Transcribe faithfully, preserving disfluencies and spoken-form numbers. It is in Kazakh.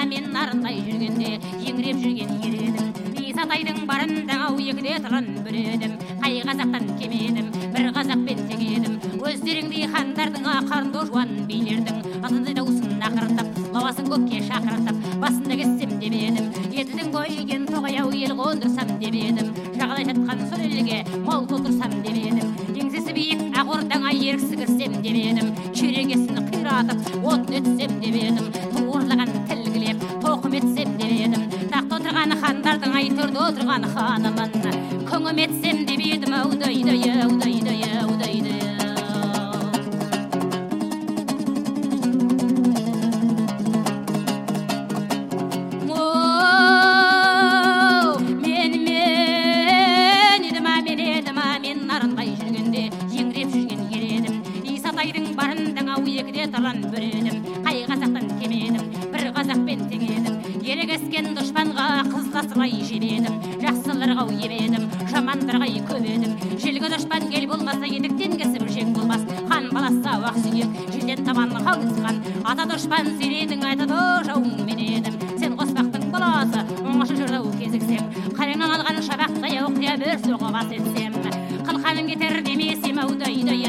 мен нарындай жүргенде еңіреп жүрген ер едім. Исатайдың барында ау екіде тұрын бір едім. Қай қазақтан кемедім, бір қазақпен тең едім. Өздеріңдей хандардың ақырында жуан билердің атындай даусын ақыртып, лауасын көкке шақыртып, басында кессем деп едім. Еділдің бойген тоғаяу ел қондырсам деп едім. Жағалай жатқан сол елге мол толтырсам деп едім. Еңсесі биік ақ ордаңа еріксі кірсем деп едім. Шерегесін қиратып, отын өтсем деп едім. Туырлаған тілгілеп, тоқым етсем деп едім. Тақта отырған хандардың айтырды отырған ханымын көңім етсем деп едім. Аудайды, аудайды, аудайды. Талан бір едім, қай қазақтан кемедім, бір қазақпен тең едім. Ерегескен дұшпанға қызласылай жебедім, жақсыларға ебедім, жамандарға көп едім. Желге дұшпан кел болмаса, едіктен кесіп жең болмас. Хан баласы уақ сүйек, желден табан қауысқан. Ата дұшпан сиредің айтады жауың мен едім. Сен қоспақтың баласы, оңашы жырау кезіксем, қараңнан алған шабақтай оқия бір соғы бас етсем. Қылқаным кетер демесем, аудайды,